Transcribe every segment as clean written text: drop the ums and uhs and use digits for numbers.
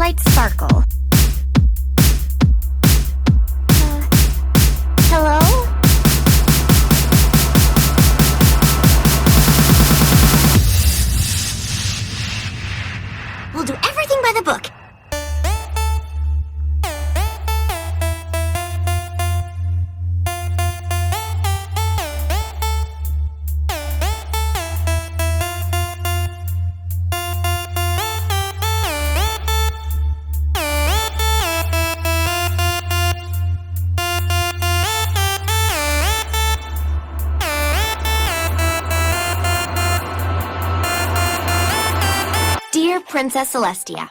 Twilight Sparkle. Hello? We'll do everything by the book. Dear Princess Celestia,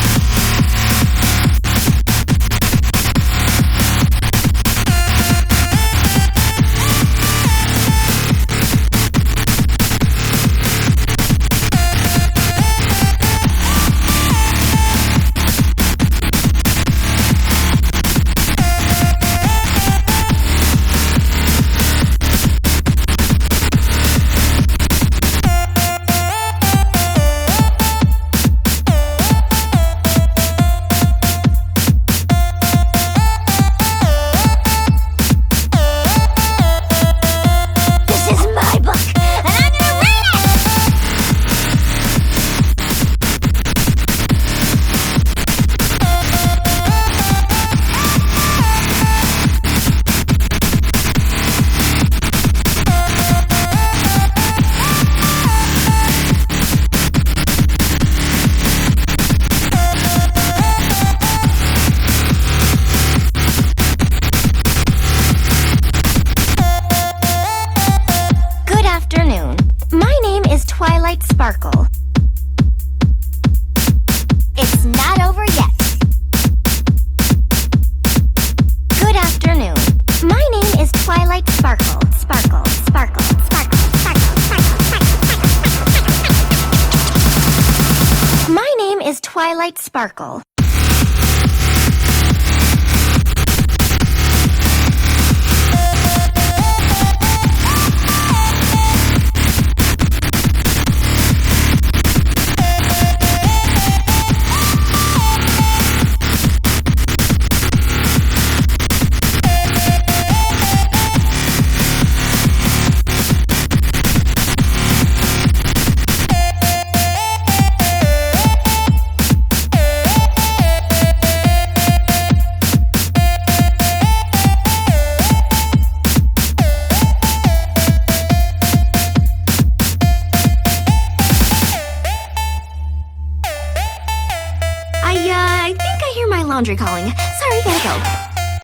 my name is Twilight Sparkle. It's not over yet. Good afternoon. My name is Twilight Sparkle. Sparkle, sparkle, sparkle, sparkle, sparkle, sparkle. My name is Twilight Sparkle. I think I hear my laundry calling. Sorry, gotta go.